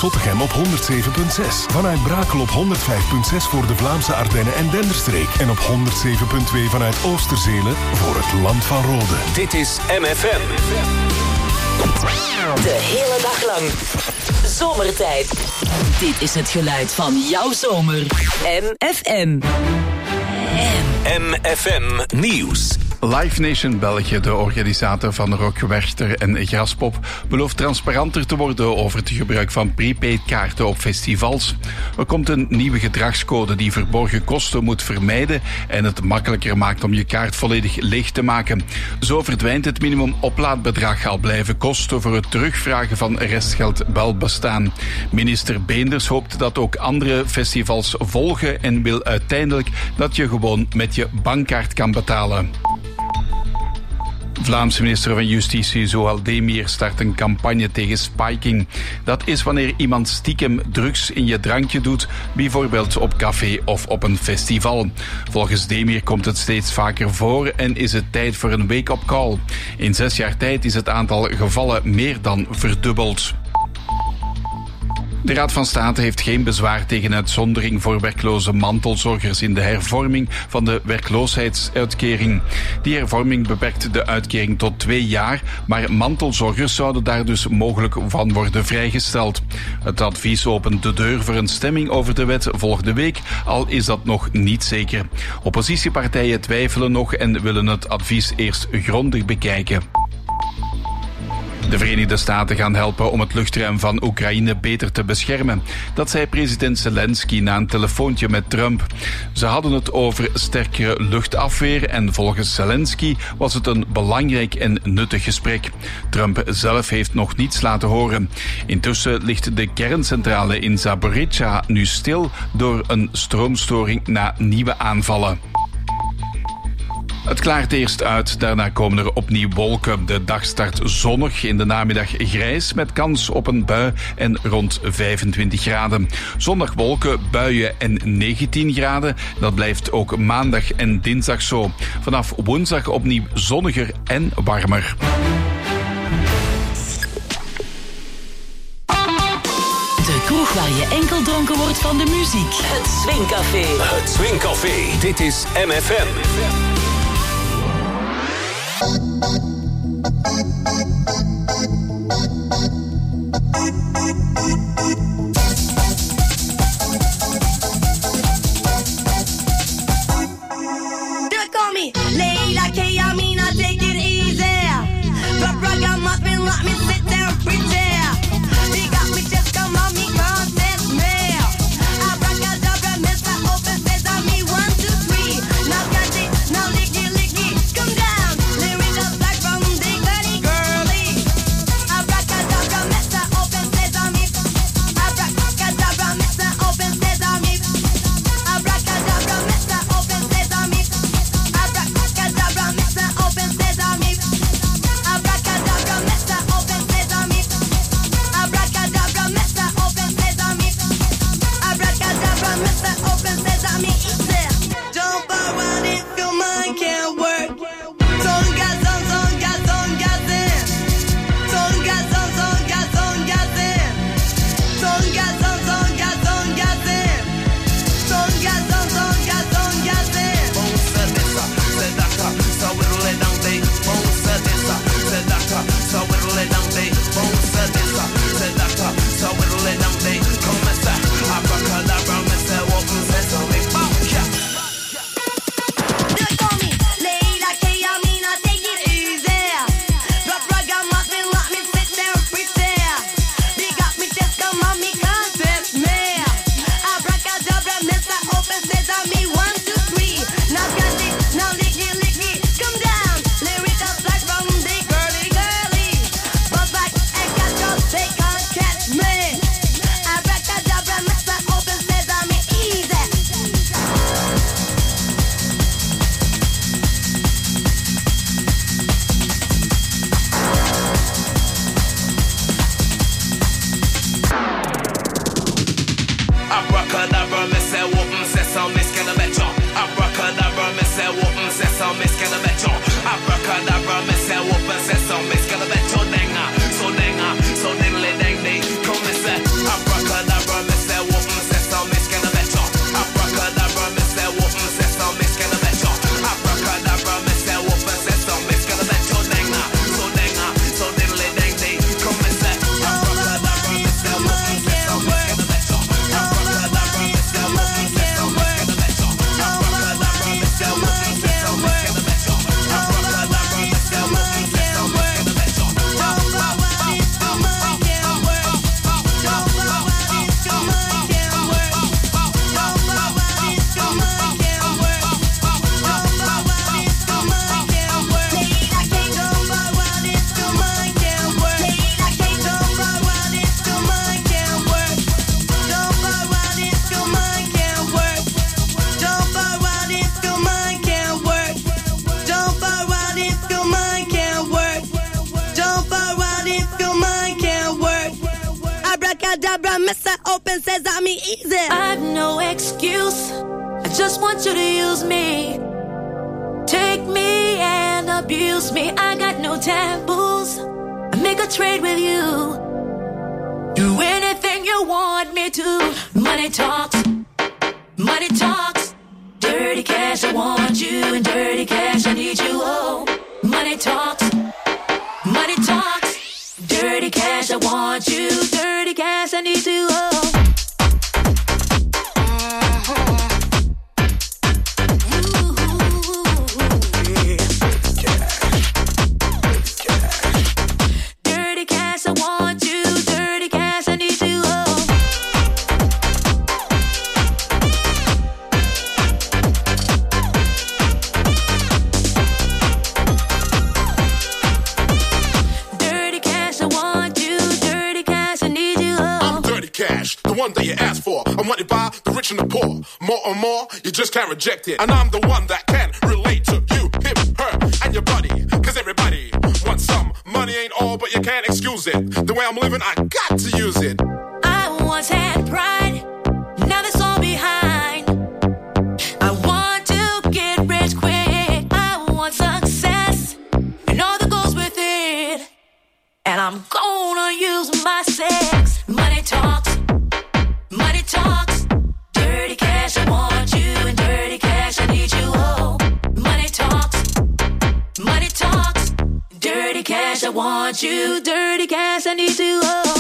Zottegem op 107.6. Vanuit Brakel op 105.6 voor de Vlaamse Ardennen en Denderstreek. En op 107.2 vanuit Oosterzelen voor het Land van Rode. Dit is MFM. De hele dag lang. Zomertijd. Dit is het geluid van jouw zomer. MFM. MFM Nieuws. Live Nation België, de organisator van Rock, Werchter en Graspop, belooft transparanter te worden over het gebruik van prepaid-kaarten op festivals. Er komt een nieuwe gedragscode die verborgen kosten moet vermijden en het makkelijker maakt om je kaart volledig leeg te maken. Zo verdwijnt het minimum oplaadbedrag, al blijven kosten voor het terugvragen van restgeld wel bestaan. Minister Beenders hoopt dat ook andere festivals volgen en wil uiteindelijk dat je gewoon met je bankkaart kan betalen. Vlaamse minister van Justitie Zoal Demir start een campagne tegen spiking. Dat is wanneer iemand stiekem drugs in je drankje doet, bijvoorbeeld op café of op een festival. Volgens Demir komt het steeds vaker voor en is het tijd voor een wake-up call. In 6 jaar tijd is het aantal gevallen meer dan verdubbeld. De Raad van State heeft geen bezwaar tegen uitzondering voor werkloze mantelzorgers in de hervorming van de werkloosheidsuitkering. Die hervorming beperkt de uitkering tot 2 jaar, maar mantelzorgers zouden daar dus mogelijk van worden vrijgesteld. Het advies opent de deur voor een stemming over de wet volgende week, al is dat nog niet zeker. Oppositiepartijen twijfelen nog en willen het advies eerst grondig bekijken. De Verenigde Staten gaan helpen om het luchtruim van Oekraïne beter te beschermen. Dat zei president Zelensky na een telefoontje met Trump. Ze hadden het over sterkere luchtafweer en volgens Zelensky was het een belangrijk en nuttig gesprek. Trump zelf heeft nog niets laten horen. Intussen ligt de kerncentrale in Zaporizhzhia nu stil door een stroomstoring na nieuwe aanvallen. Het klaart eerst uit, daarna komen er opnieuw wolken. De dag start zonnig, in de namiddag grijs met kans op een bui en rond 25 graden. Zondag wolken, buien en 19 graden. Dat blijft ook maandag en dinsdag zo. Vanaf woensdag opnieuw zonniger en warmer. De kroeg waar je enkel dronken wordt van de muziek. Het Swingcafé. Het Swingcafé. Dit is MFM. Abracadabra, me say whoopin' sesame, skin a betcha. Abracadabra, me say whoopin' sesame, skin a betcha. Abracadabra, me say whoopin' sesame, skin a betcha. Denga, so diddly dang ding. Come me say, abracadabra. Mr. Open says I'm easy. I've no excuse. I just want you to use me. Take me and abuse me. I got no taboos. I make a trade with you. Do anything you want me to. Money talks. Money talks. Dirty cash, I want you. And dirty cash, I need you. Oh, money talks. Money talks. Dirty cash, I want you. Dirty cash, I need you. Oh. The one that you asked for. I'm wanted by the rich and the poor. More and more, you just can't reject it. And I'm the one that can relate to you, him, her, and your buddy. Cause everybody wants some. Money ain't all, but you can't excuse it. The way I'm living, I got to use it. I once had pride, now that's all behind. I want to get rich quick. I want success, and all that goes with it. And I'm gonna use my sex. Money talks. Money talks, dirty cash, I want you, and dirty cash, I need you, oh. Money talks, dirty cash, I want you, dirty cash, I need you, oh.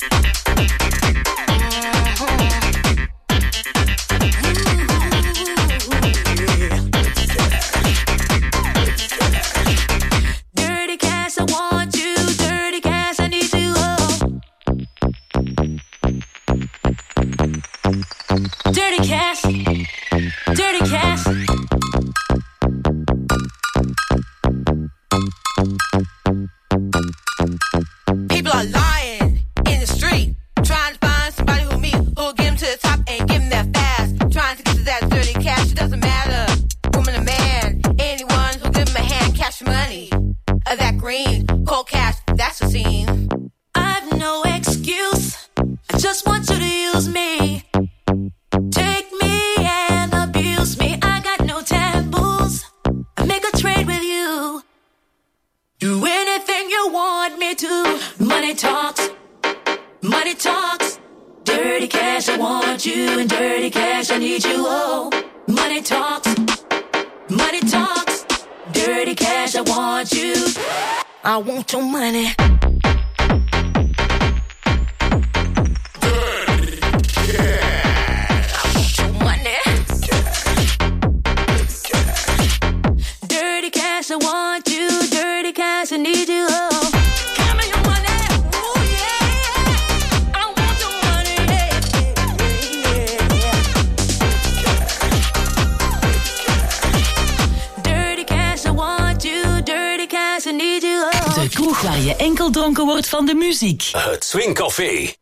Dirty cash, I want you, dirty cash, I need you, oh. Dirty cash, dirty cash. People are lying in the street, trying to find somebody who'll get them to the top and give them that fast. Trying to get to that dirty cash, it doesn't matter, woman or man. Anyone who'll give them a hand, cash money. That green, cold cash, that's the scene. I've no excuse, I just want you to use me. Take me and abuse me. I got no taboos. I make a trade with you. Do anything you want me to. Money talks. Money talks. Dirty cash, I want you. And dirty cash, I need you. Oh, money talks. Money talks. Dirty cash, I want you. I want your money. I want you, dirty cash, I need you, oh. Give me your money, ooh yeah. I want your money, yeah. Dirty cash, I want you, dirty cash, I need you, oh. De kroeg waar je enkel dronken wordt van de muziek. Het Swing Café.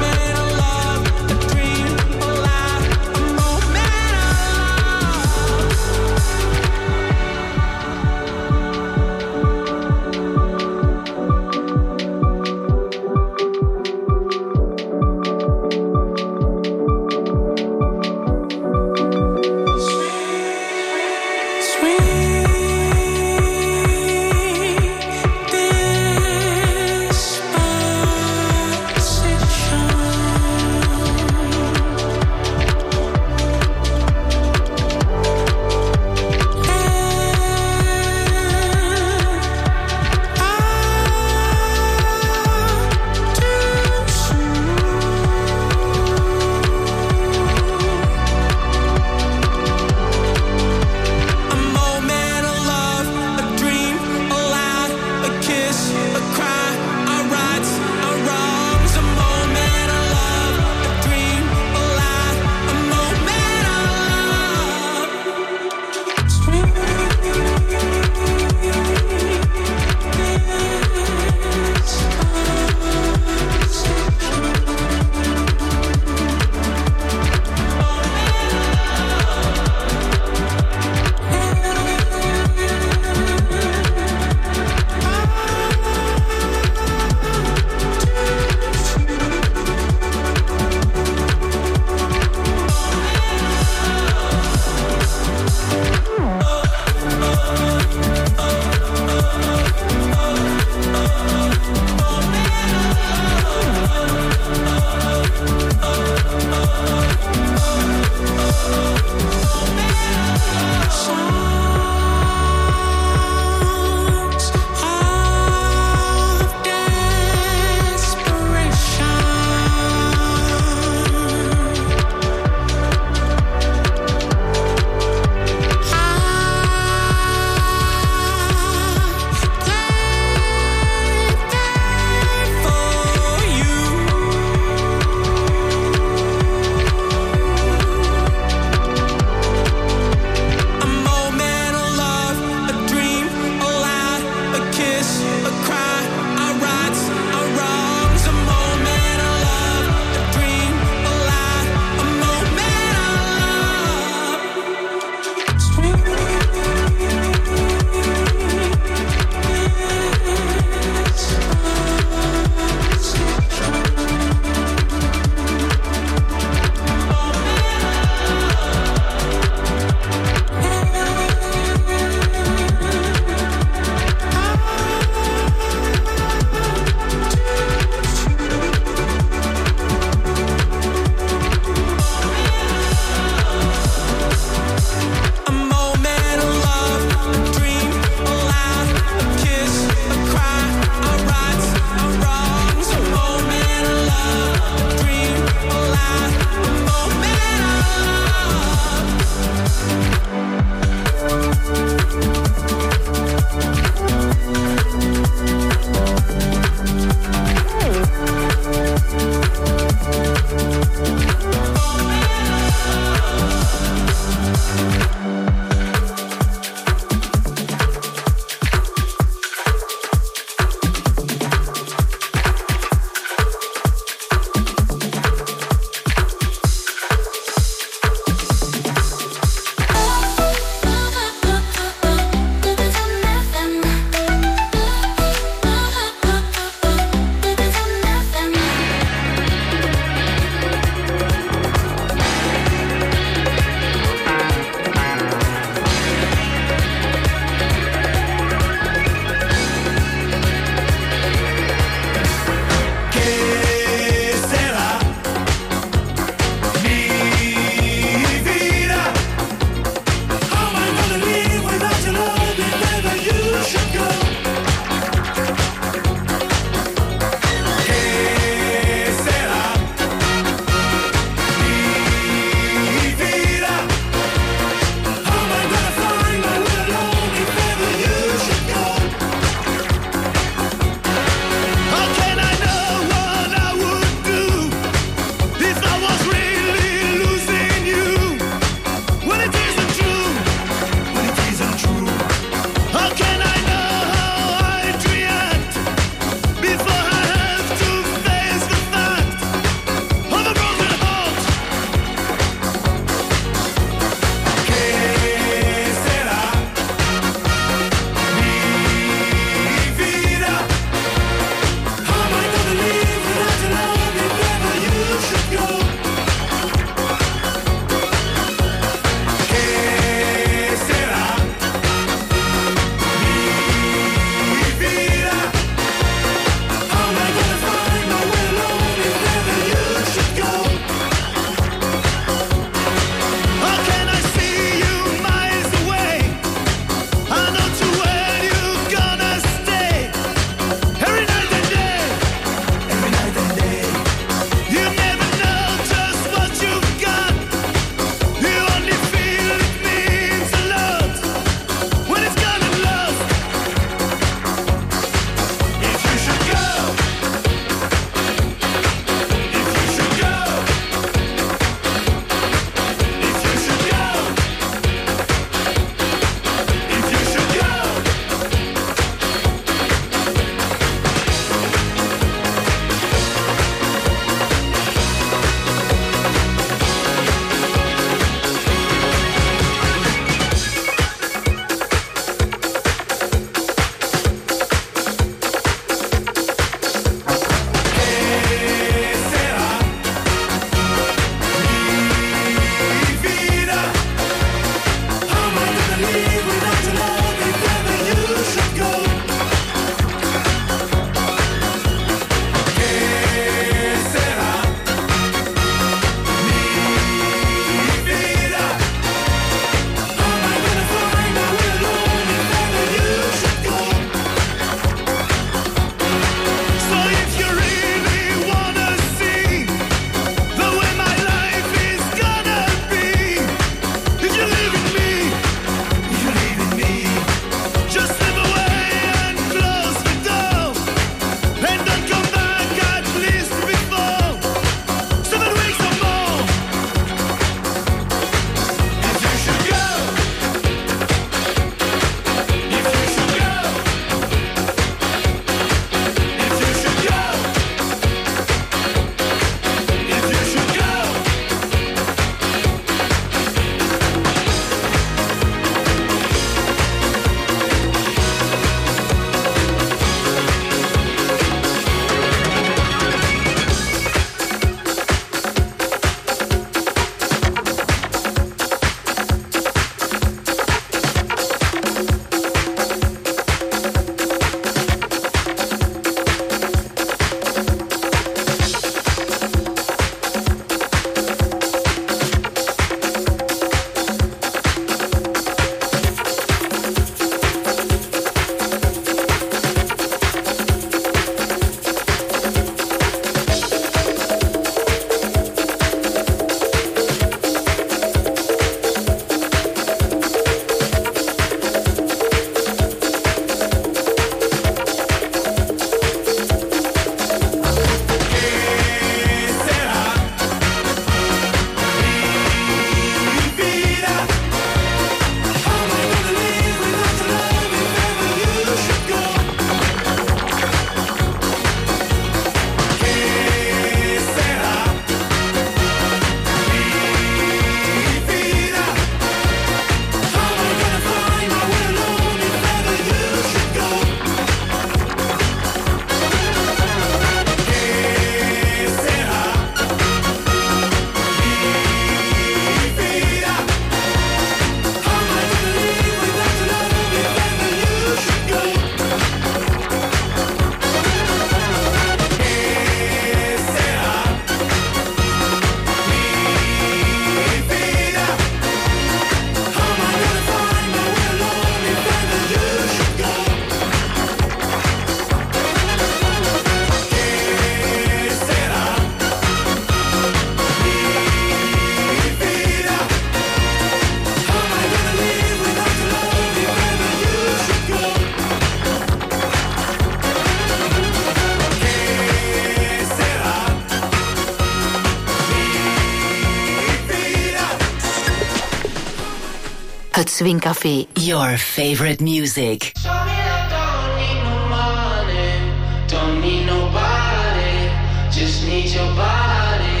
Het Swing Café. Your favorite music. Show me that don't need no money, don't need nobody, just need your body.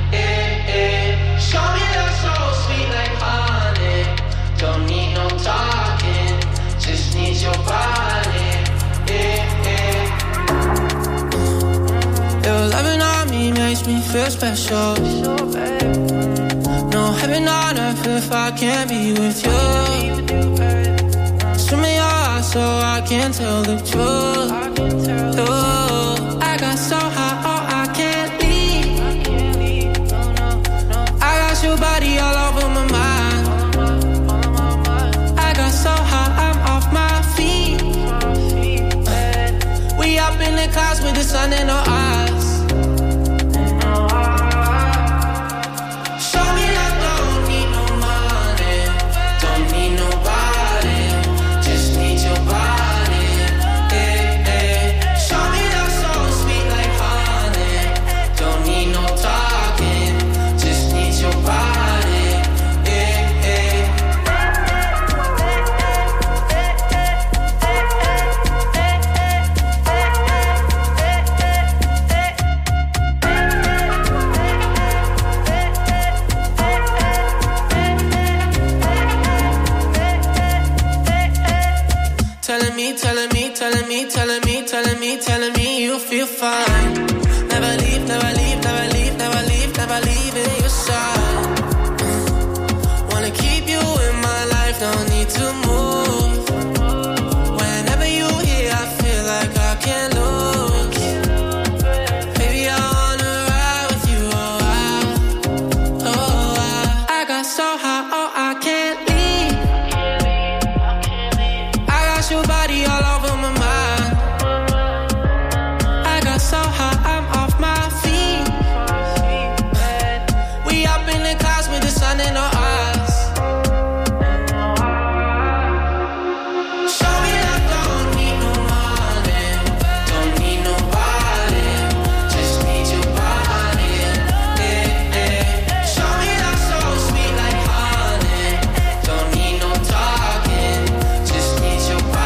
Show me that so sweet like honey, don't need no talking, just need your body. Your loving on me makes me feel special. No heaven on earth if I can't be with you. Swim in your eyes so I can tell the truth. I got so high, oh I can't leave. I got your body all over my mind. I got so high, I'm off my feet. We up in the clouds with the sun in our eyes. Telling me you feel fine. Never leave, never leave, never leave, never leave, never leave in your side. Wanna keep you in my life, no need to move. Whenever you here, I feel like I can't lose. Baby, I wanna ride with you, I got so high, oh I can't leave. I got your body all over my mind. So high, I'm off my feet. We up in the clouds with the sun in our eyes. Show me that don't need no money, don't need nobody, just need your body. Show me that so sweet like honey, don't need no talking, just need your body.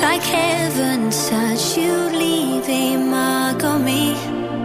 like heaven such, you leave a mark on me.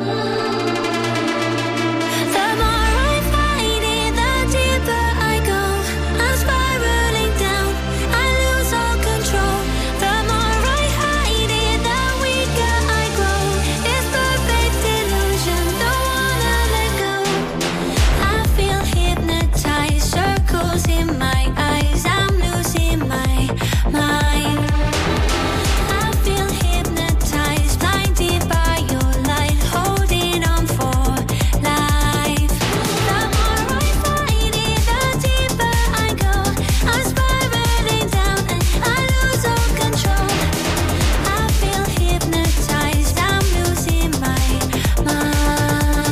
The more I fight it, the deeper I go. I'm spiraling down, I lose all control. The more I hide it, the weaker I grow. It's perfect illusion, don't wanna let go. I feel hypnotized, circles in my eyes, I'm losing my mind. I feel hypnotized, blinded by your light, holding on for life. The more I fight it, the deeper I go. I'm spiraling down and I lose all control. I feel hypnotized, I'm losing my mind.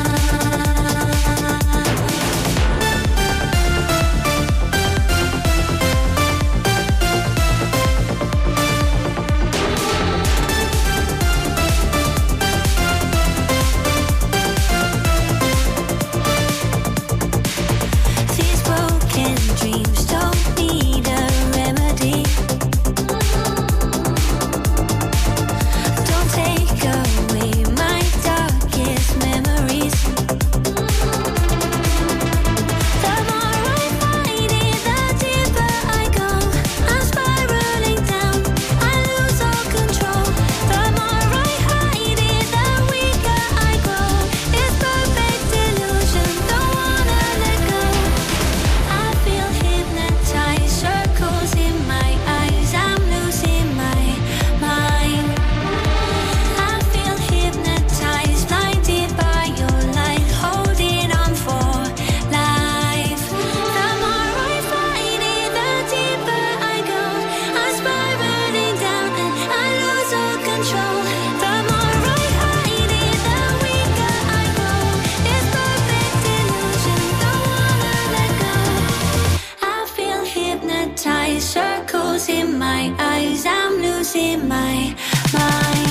These broken dreams don't need a remedy. Don't take away my darkest memories. The more I fight it, the deeper I go. I'm spiraling down, I lose all control. The more I hide it, the weaker I grow. It's perfect illusion, don't wanna let go. I feel hypnotized, circles in my eyes, I'm losing my mind. I feel hypnotized, blinded by your light, holding on for life. The more I fight it, the deeper I go. I'm spiraling down and I lose all control. The more I hide it, the weaker I grow. It's perfect illusion, don't wanna let go. I feel hypnotized, circles in my eyes, I'm losing my mind.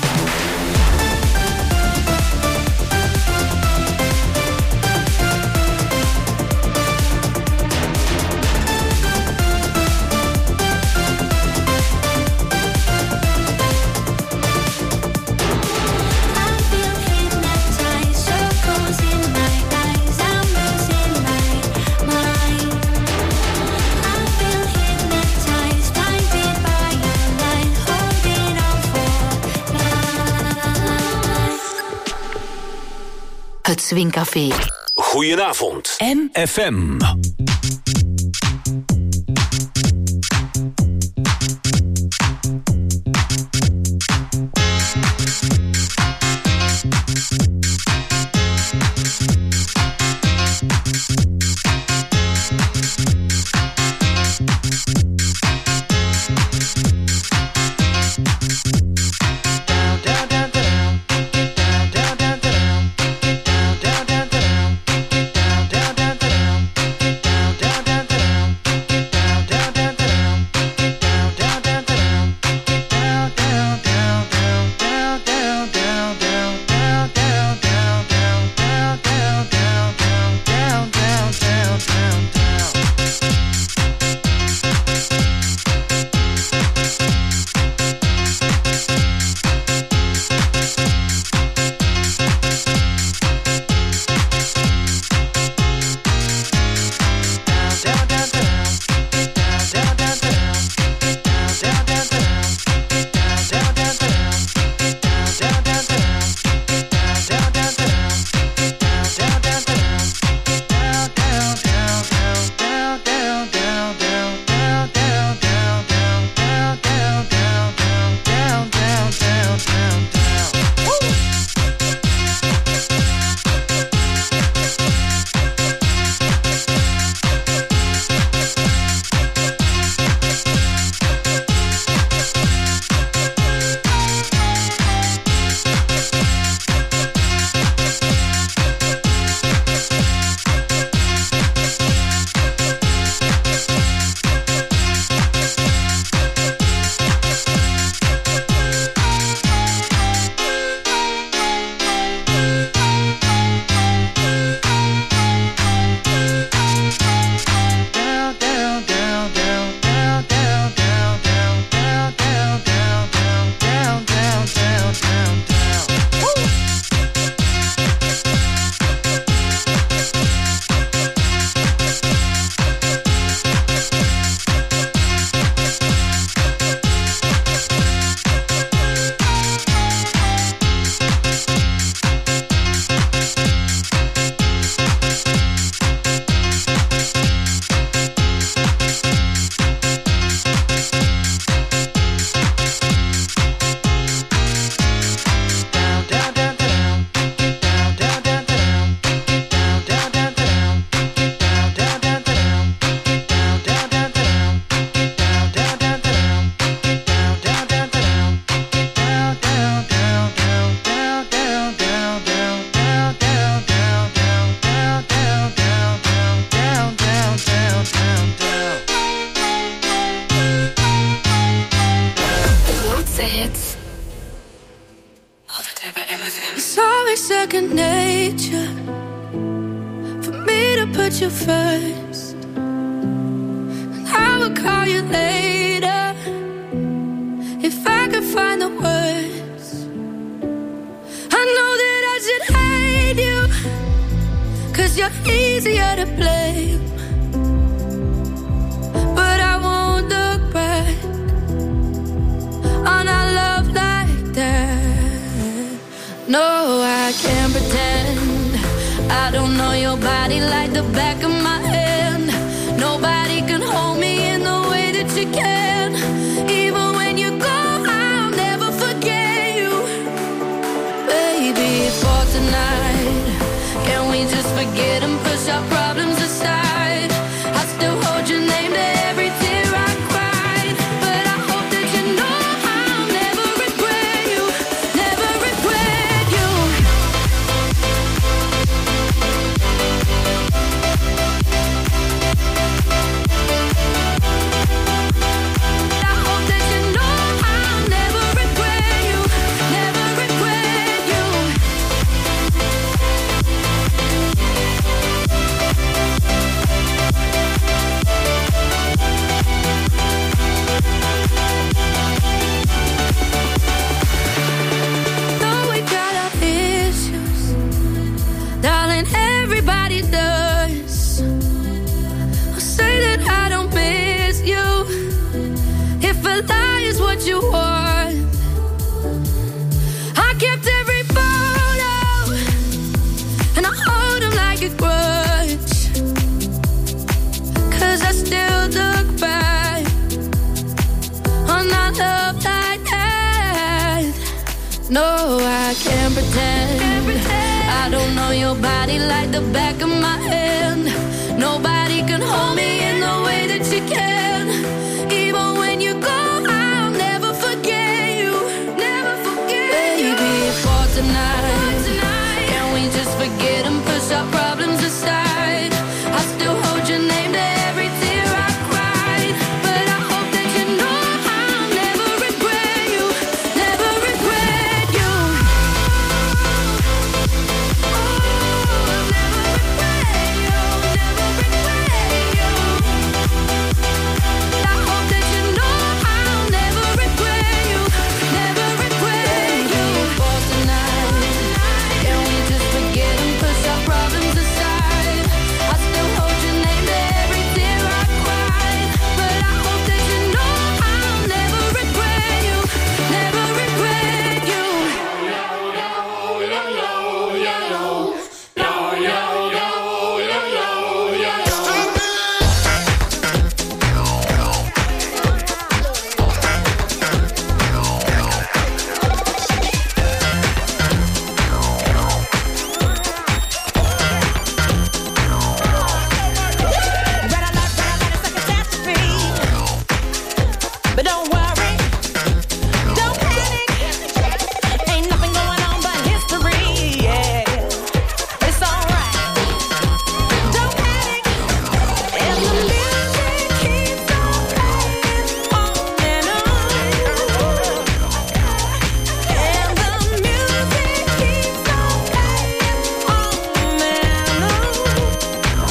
I feel hypnotized, circles in my eyes, I'm losing my mind. I feel hypnotized, blinded by your light, holding on for life. Het Swingcafé. Goedenavond. FM. second nature for me to put you first. And I will call you later if I could find the words. I know that I should hate you, 'cause you're easier to blame. But I won't look back on our love like that. No, I can't pretend I don't know your body like the back of my hand. Nobody can hold me in the way that you can. Even when you go, I'll never forget you. Baby, for tonight, can we just forget and push our problems aside? I still hold your name to every tear I cried. But I hope that you know I'll never regret you. Never regret you. I hope that you know I'll never regret you. Never regret you. Though we got our issues, darling, everybody does. I'll say that I don't miss you. If a lie is what you want, I kept every photo and I hold them like a grudge. 'Cause I still look back on our love like that. No, I can't pretend I don't know your body like the back of my hand. Nobody can hold me in the way that you can. Even when you go, I'll never forget you. Never forget you. Baby, for tonight, can we just forget and push our problems aside? I still hold your name to every tear I cried. But I hope that you know I'll never regret you. Never regret you.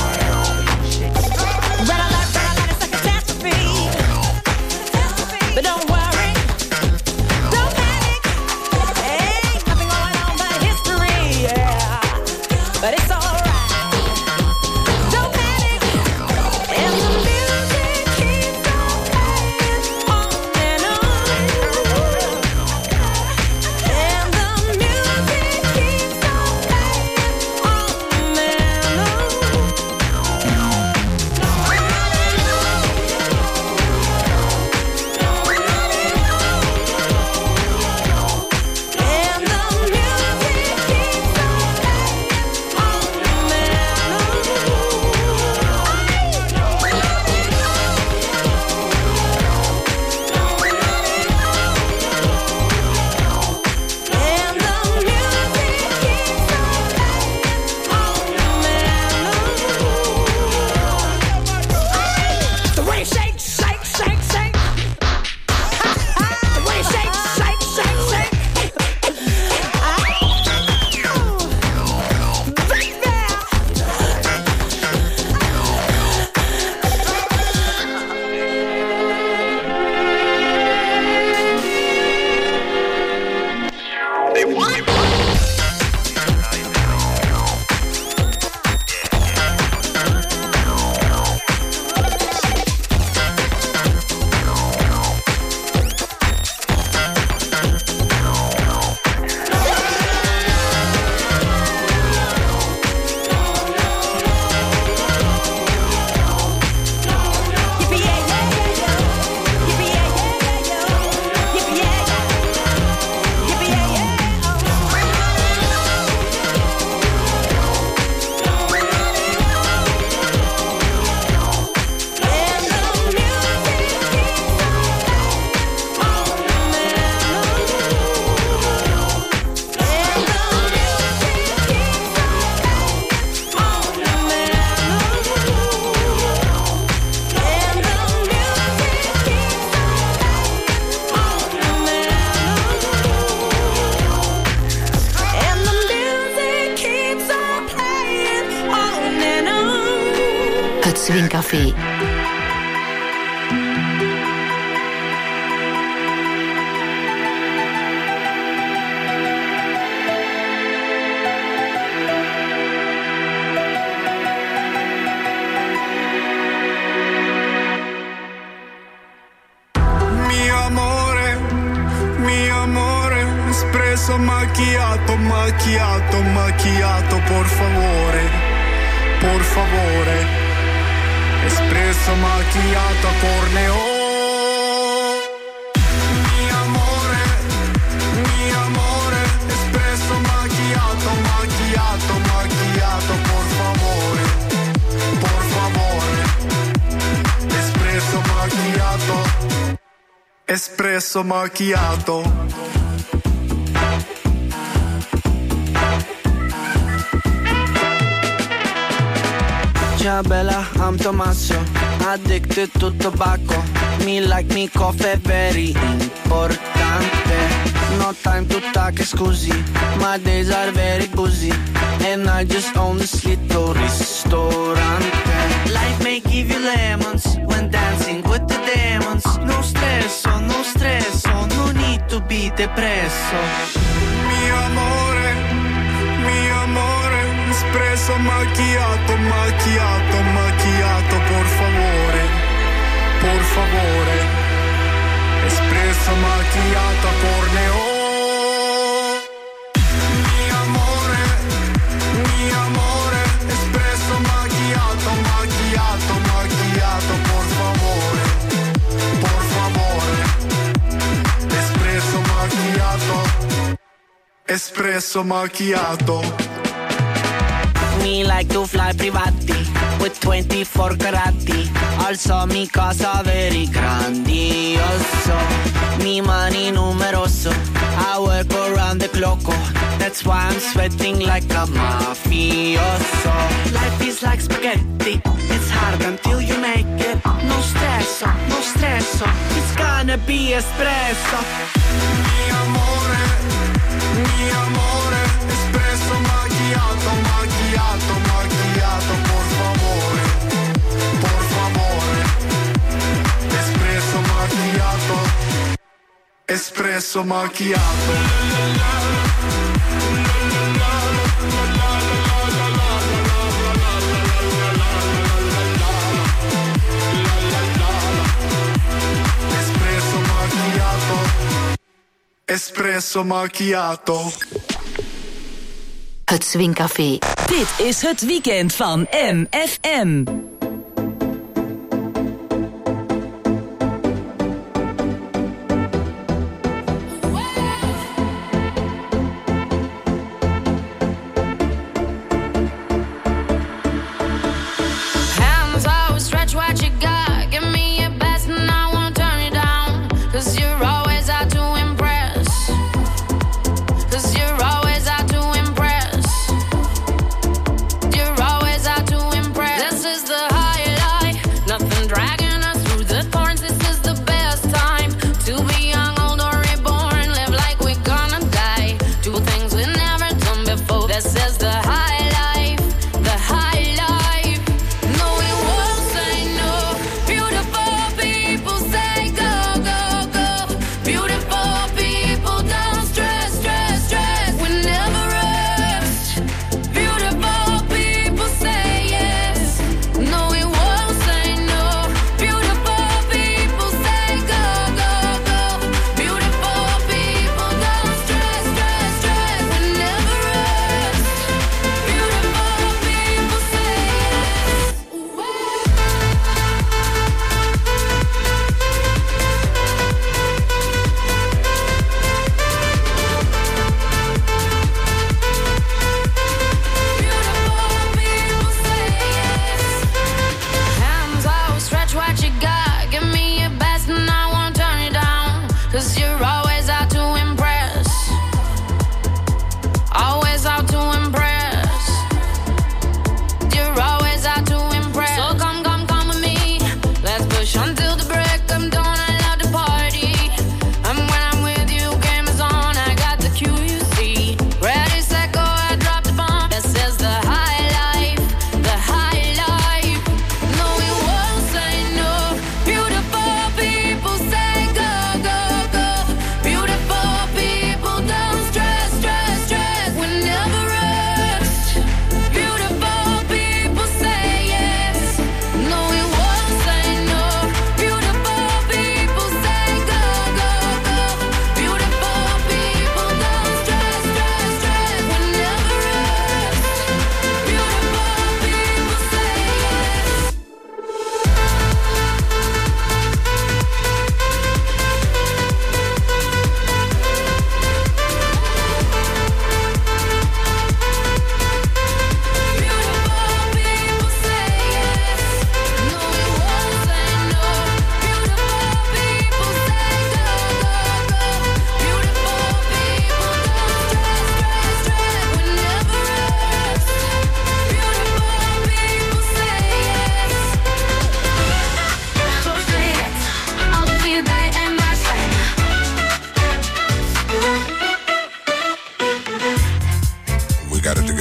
But don't Swing Café. Macchiato, macchiato, macchiato, por favore, espresso macchiato a corneo. Mi amore, espresso macchiato, macchiato, macchiato, por favore, espresso macchiato, espresso macchiato. Ciao bella, I'm Tommaso, addicted to tobacco. Me like me coffee, very importante. No time to talk, scusi, my days are very busy. And I just own this little ristorante. Life may give you lemons when dancing with the demons. No stresso, no stresso, no need to be depresso. Mi amore, espresso macchiato, macchiato, macchiato, por favore, espresso macchiato a corneo. Mi amore, espresso macchiato, macchiato, macchiato, por favore, espresso macchiato, espresso macchiato. Me like to fly privati with 24 carati. Also mi casa very grandioso. Mi money numeroso. I work around the clock. That's why I'm sweating like a mafioso. Life is like spaghetti. It's hard until you make it. No stresso, no stresso. It's gonna be espresso. Mi amore, espresso macchiato, macchiato, macchiato, por favore, espresso macchiato, espresso macchiato. Espresso macchiato, espresso macchiato. Het Swing Café. Dit is het weekend van MFM.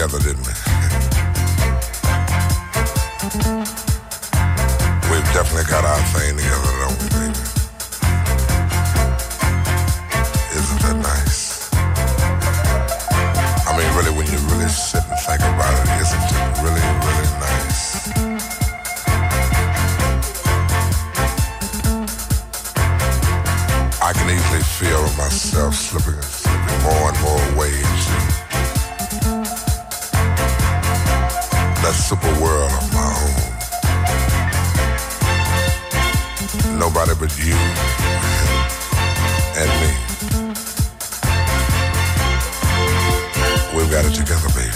together, didn't we? We've definitely got our thing together, don't we, baby? Isn't that nice? I mean, really, when you really sit and think about it, isn't it really, really nice? I can easily feel myself slipping more and more away into that super world of my own. Nobody but you and me. We've got it together, baby.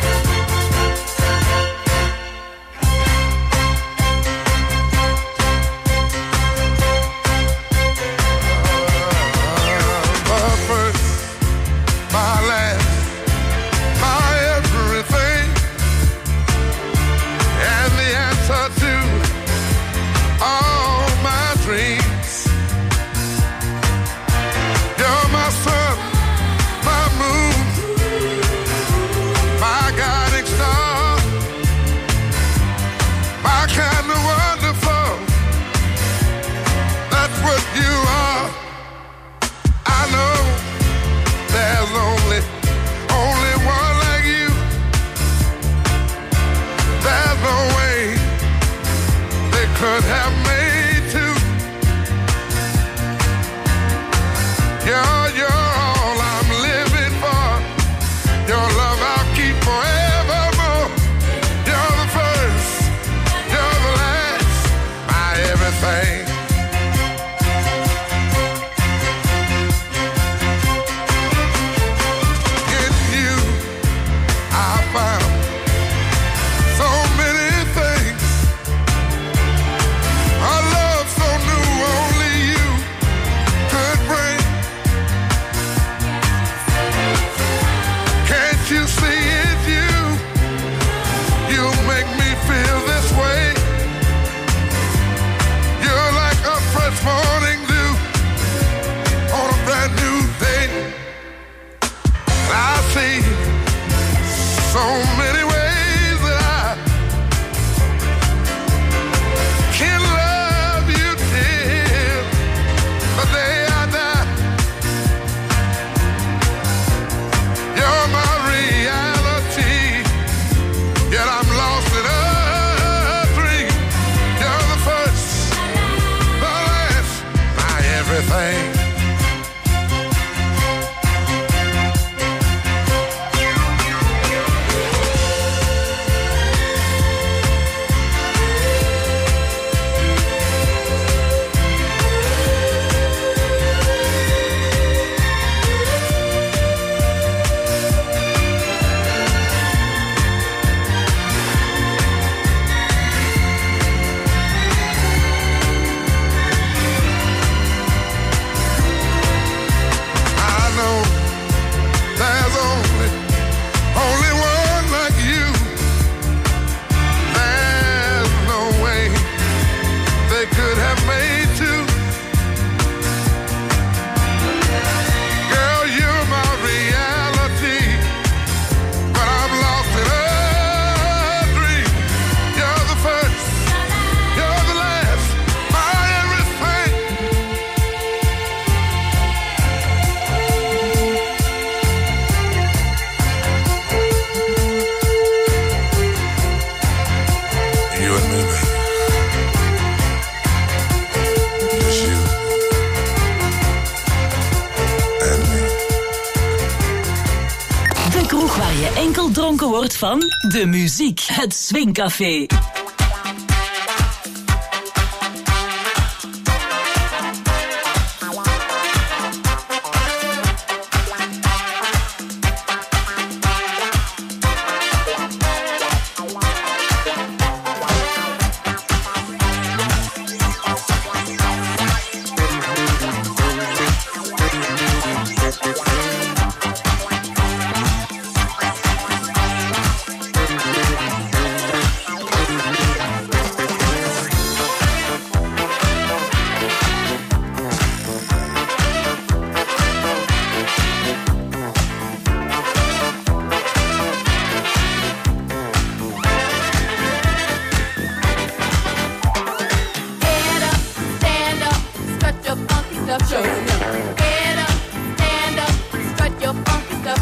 Dronken wordt van de muziek. Het Swingcafé.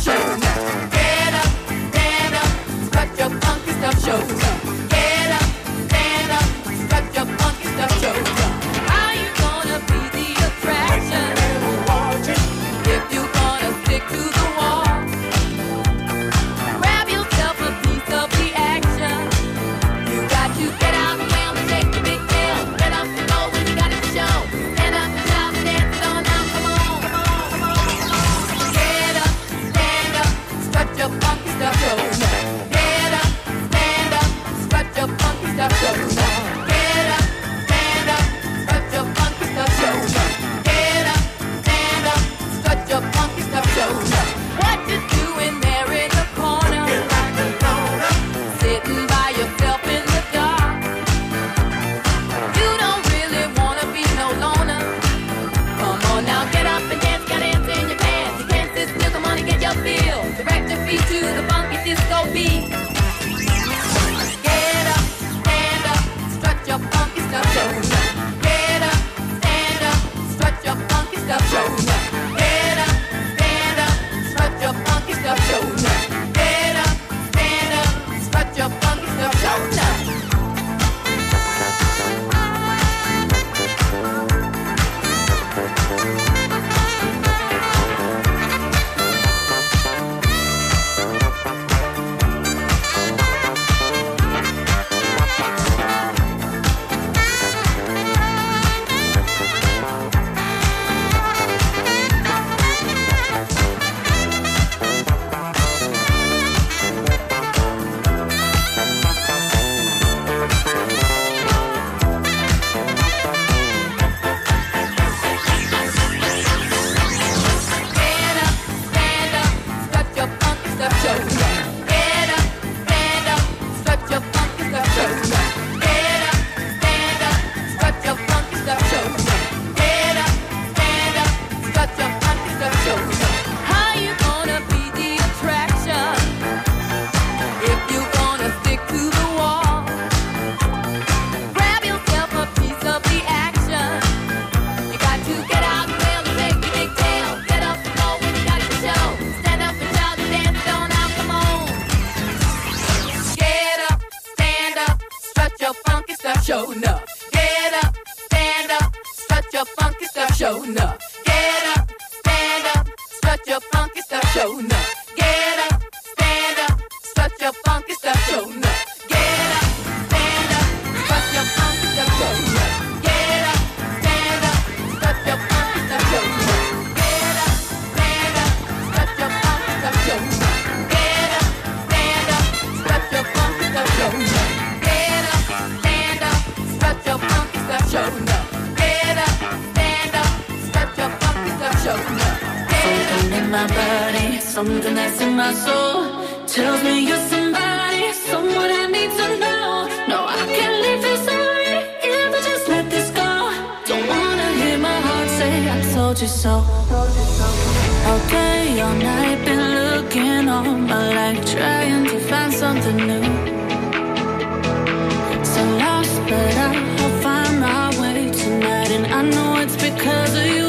show now. Get up, stand up, strut your funky stuff, show now. Get up, stand up, strut your funky stuff, show now. How you gonna be the attraction if you gonna stick to the wall? Grab yourself a piece of the action. You got to get out and down and take the big deal. Get up and go when you got it to show. Stand up and shout and dance it on now, come on. Get up, stand up, strut your funky stuff, show now. Get up, stand up, strut your funky stuff, show now. Get up, stand up, strut your funky stuff, show now. Get up, stand up, strut your funky stuff, show now. What you doing there in the corner? Sitting by yourself in the dark. You don't really wanna be no loner. Come on now, get up and dance, got dance in your pants. You can't sit still, come on and get your feel. Direct your feet to the funky disco beat. Get up, stand up, strut your funky stuff, show now. Get up, stand up, strut your funky stuff, show now. Get up, stand up, strut your funky stuff, show now. Get up, stand up, strut your funky stuff, show now. Get up, stand up, strut your funky stuff, show now. Get up, stand up, strut your funky stuff, show now. Get up, stand up, strut your funky stuff, show now. Get up, stand up, strut your funky stuff, show now. How you gonna be the attraction if you gonna stick to the wall? Grab yourself a piece of the action. You got to get out and wail and take your big tail. Get up and go when you got your show. Stand up and shout and dance it on out, come on. Get up, stand up, strut your funky stuff, show enough. Get up, stand up, strut your funky stuff, show enough. Get up, stand up, strut your funky stuff, show enough. Get up, stand up, strut your funky stuff, show enough. Get up, stand up, strut your funky stuff, show enough. Get up, stand up, strut your funky stuff, show enough. Get up, stand up, strut your funky stuff, show enough. Get up, stand up, strut your funky stuff, show enough. Get up, stand up, strut your funky stuff, show enough. Get up, stand up, strut your funky stuff, show enough. Something in my body, something that's in my soul tells me you're somebody, someone I need to know. No, I can't leave this already if I just let this go. Don't wanna hear my heart say I told you so. All day, all night, been looking all my life, trying to find something new. So lost, but I'll find my way tonight, and I know it's because of you.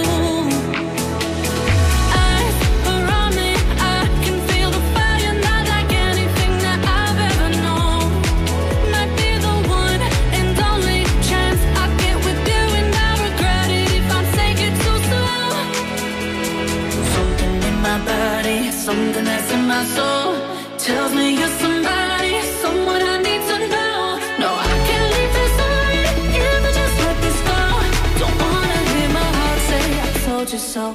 Eyes around me, I can feel the fire, not like anything that I've ever known. Might be the one and only chance I get with you, and I regret it if I take it too slow. Something in my body, something that's in my soul tells me you're somebody, someone I need to know. No, I can't leave this already if I just let this go. Don't wanna hear my heart say I told you so.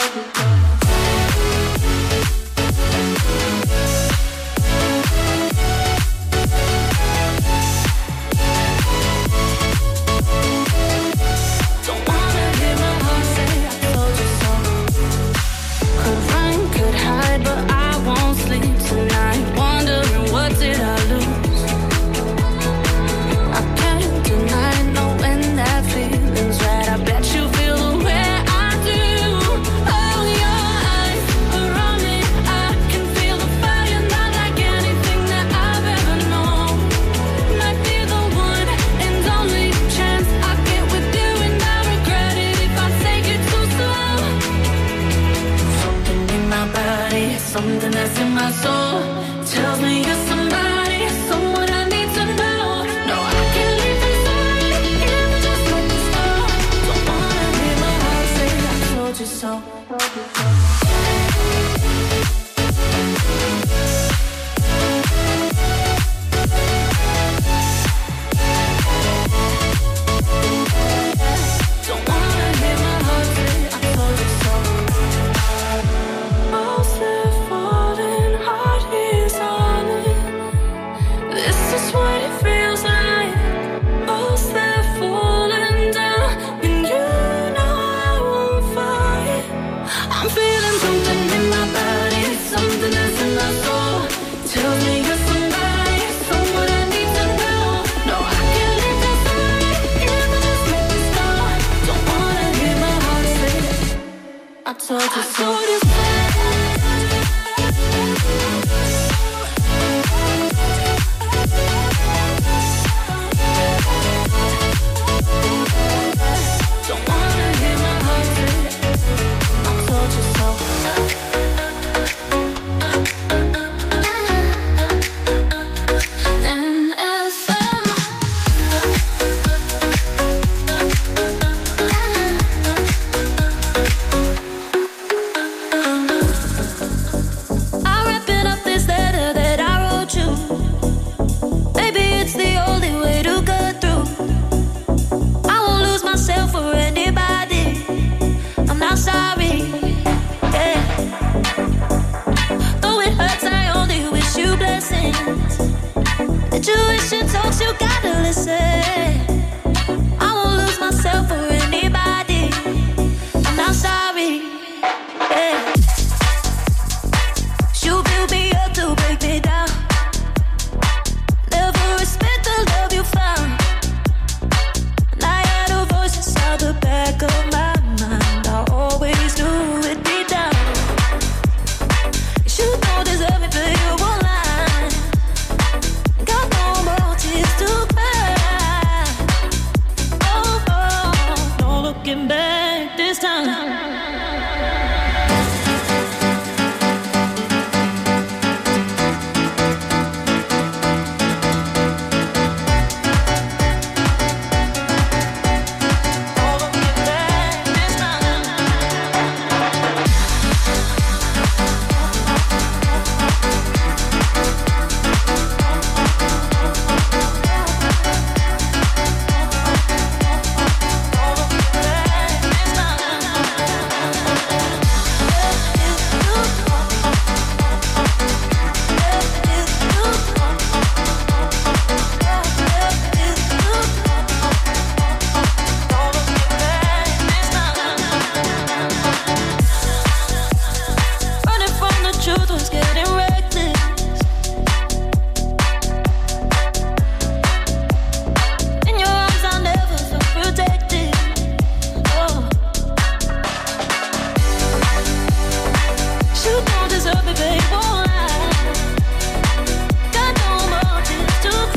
Don't wanna hear my heart say I told you so. Could run, could hide, but I won't sleep tonight, wondering what did I lose. I can't deny knowing that feeling's right. I bet you feel the way I do. Oh, you're Something that's in my soul tells me you're somebody, someone I need to know. No, I can't leave this life if I just let this go. Don't wanna hear my heart say I told you so.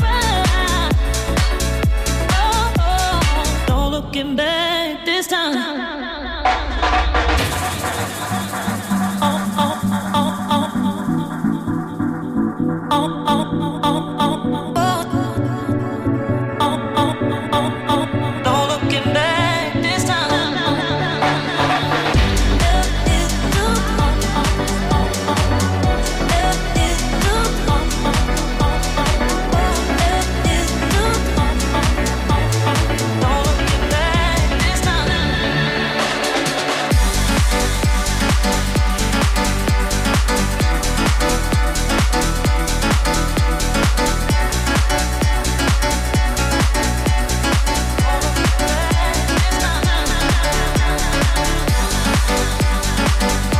Back this time.